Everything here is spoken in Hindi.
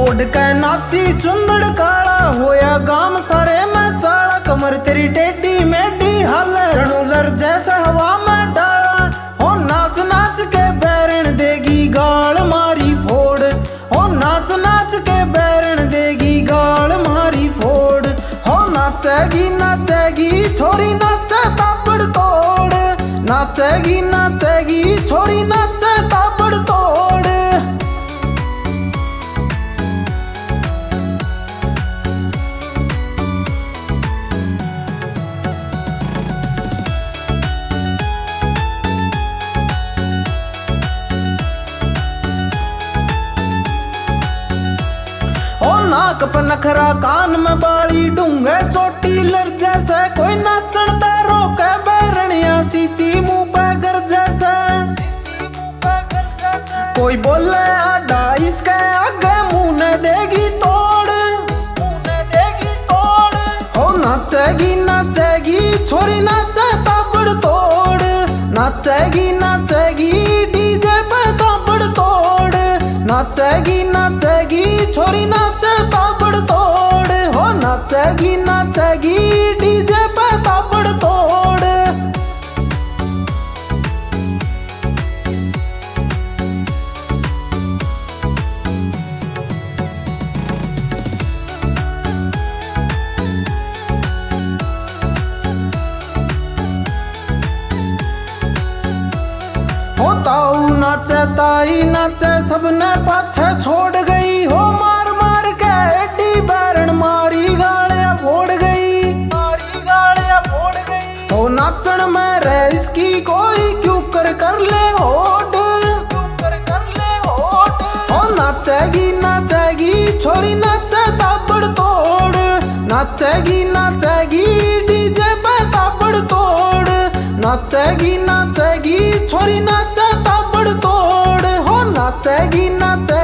ओढ़ के नाची चुंदड़ काला होया गाम सारे में चाला। कमर तेरी टेढ़ी मेढ़ी हाल रणुलर जैसा हवा में डाला। हो नाच नाच के बैरण देगी गाल मारी फोड़। हो नाच नाच के बैरण देगी गाल मारी फोड़। हो नाचेगी नाचेगी छोरी नाचे ताबड़ तोड़। नाचेगी नाचेगी छोरी नाचे ताबड़ तोड़। नाक पे नखरा कान में बाली डूंगे चोटी लर जैसे। कोई नाचन ते रोके बैरणिया सीती मुंह पे गर जैसे। कोई बोले आडा इसके आगे मुंह ने देगी तोड़। हो नाचेगी नाचेगी छोरी नाचे ताबड़ तोड़। नाचेगी नाचेगी डीजे पे ताबड़ तोड़। नाचेगी नाचेगी छोरी नाचे ताबड़ तोड़। हो नाचेगी नाचेगी डीजे पे ताबड़ तोड़। हो ताऊ नाचे ताई नाचे सबने पाछे छोड़ गई। हो मार मार के एडी बैरण मारी गालियां फोड़ गई। हो नाचन में रह इसकी कोई क्यों कर ले होड़। हो नाचेगी नाचेगी छोरी नाचे ताबड़ तोड़। नाचेगी नाचेगी डीजे पे ताबड़ तोड़। नाचेगी नाचेगी छोरी नाचे ताबड़ तोड़। हो नाचेगी नाचेगी